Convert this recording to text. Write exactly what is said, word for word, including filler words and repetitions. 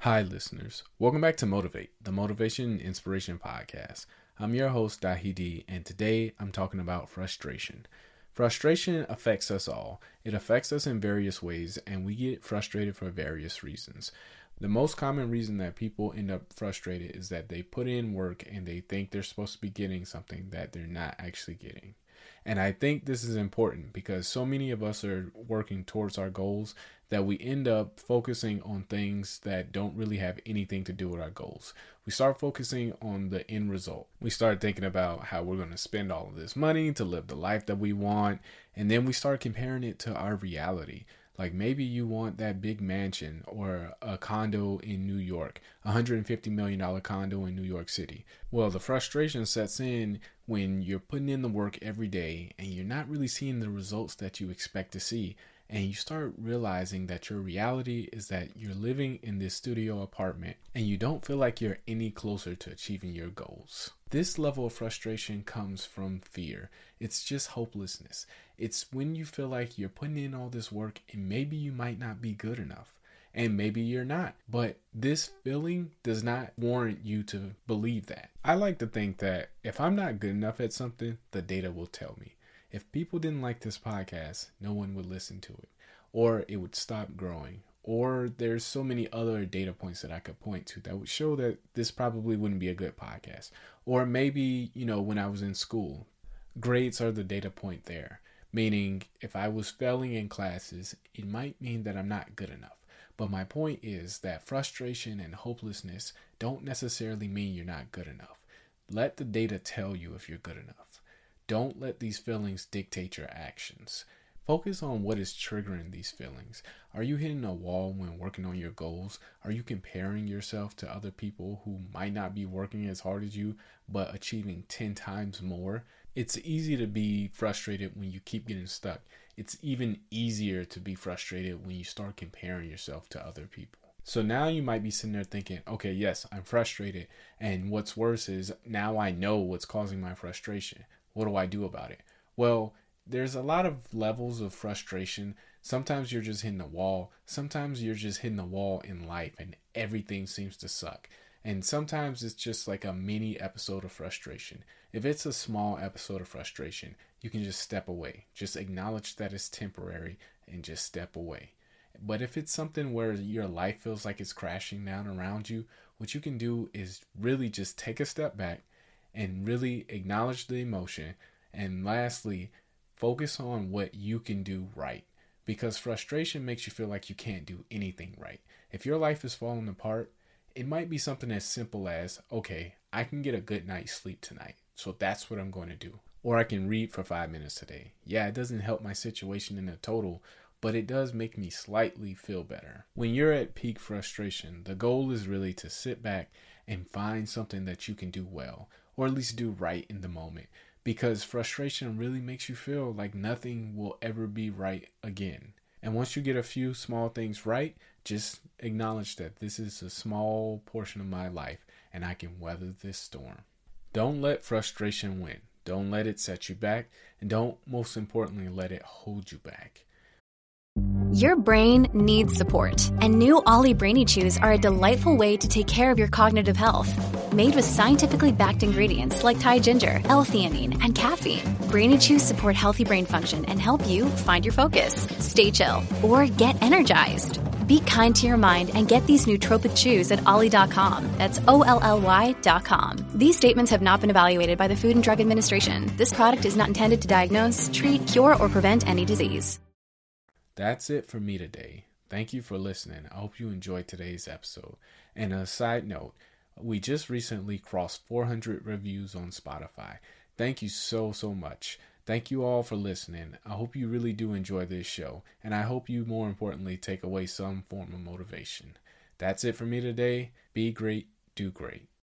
Hi, listeners. Welcome back to Motivate, the Motivation and Inspiration Podcast. I'm your host, Dahidi, and today I'm talking about frustration. Frustration affects us all. It affects us in various ways, and we get frustrated for various reasons. The most common reason that people end up frustrated is that they put in work and they think they're supposed to be getting something that they're not actually getting. And I think this is important because so many of us are working towards our goals that we end up focusing on things that don't really have anything to do with our goals. We start focusing on the end result. We start thinking about how we're going to spend all of this money to live the life that we want. And then we start comparing it to our reality. Like maybe you want that big mansion or a condo in New York, a one hundred fifty million dollars condo in New York City. Well, the frustration sets in when you're putting in the work every day and you're not really seeing the results that you expect to see. And you start realizing that your reality is that you're living in this studio apartment and you don't feel like you're any closer to achieving your goals. This level of frustration comes from fear. It's just hopelessness. It's when you feel like you're putting in all this work and maybe you might not be good enough. And maybe you're not. But this feeling does not warrant you to believe that. I like to think that if I'm not good enough at something, the data will tell me. If people didn't like this podcast, no one would listen to it, or it would stop growing, or there's so many other data points that I could point to that would show that this probably wouldn't be a good podcast. Or maybe, you know, when I was in school, grades are the data point there, meaning if I was failing in classes, it might mean that I'm not good enough. But my point is that frustration and hopelessness don't necessarily mean you're not good enough. Let the data tell you if you're good enough. Don't let these feelings dictate your actions. Focus on what is triggering these feelings. Are you hitting a wall when working on your goals? Are you comparing yourself to other people who might not be working as hard as you, but achieving ten times more? It's easy to be frustrated when you keep getting stuck. It's even easier to be frustrated when you start comparing yourself to other people. So now you might be sitting there thinking, okay, yes, I'm frustrated. And what's worse is now I know what's causing my frustration. What do I do about it? Well, there's a lot of levels of frustration. Sometimes you're just hitting a wall. Sometimes you're just hitting a wall in life and everything seems to suck. And sometimes it's just like a mini episode of frustration. If it's a small episode of frustration, you can just step away. Just acknowledge that it's temporary and just step away. But if it's something where your life feels like it's crashing down around you, what you can do is really just take a step back and really acknowledge the emotion. And lastly, focus on what you can do right. Because frustration makes you feel like you can't do anything right. If your life is falling apart, it might be something as simple as, okay, I can get a good night's sleep tonight, so that's what I'm going to do. Or I can read for five minutes today. Yeah, it doesn't help my situation in the total, but it does make me slightly feel better. When you're at peak frustration, the goal is really to sit back and find something that you can do well, or at least do right in the moment, because frustration really makes you feel like nothing will ever be right again. And once you get a few small things right, just acknowledge that this is a small portion of my life and I can weather this storm. Don't let frustration win. Don't let it set you back, and don't, most importantly, let it hold you back. Your brain needs support, and new Ollie Brainy Chews are a delightful way to take care of your cognitive health. Made with scientifically backed ingredients like Thai ginger, L-theanine, and caffeine, Brainy Chews support healthy brain function and help you find your focus, stay chill, or get energized. Be kind to your mind and get these nootropic chews at ollie dot com. That's O L L Y dot com. These statements have not been evaluated by the Food and Drug Administration. This product is not intended to diagnose, treat, cure, or prevent any disease. That's it for me today. Thank you for listening. I hope you enjoyed today's episode. And a side note, we just recently crossed four hundred reviews on Spotify. Thank you so, so much. Thank you all for listening. I hope you really do enjoy this show. And I hope you, more importantly, take away some form of motivation. That's it for me today. Be great, do great.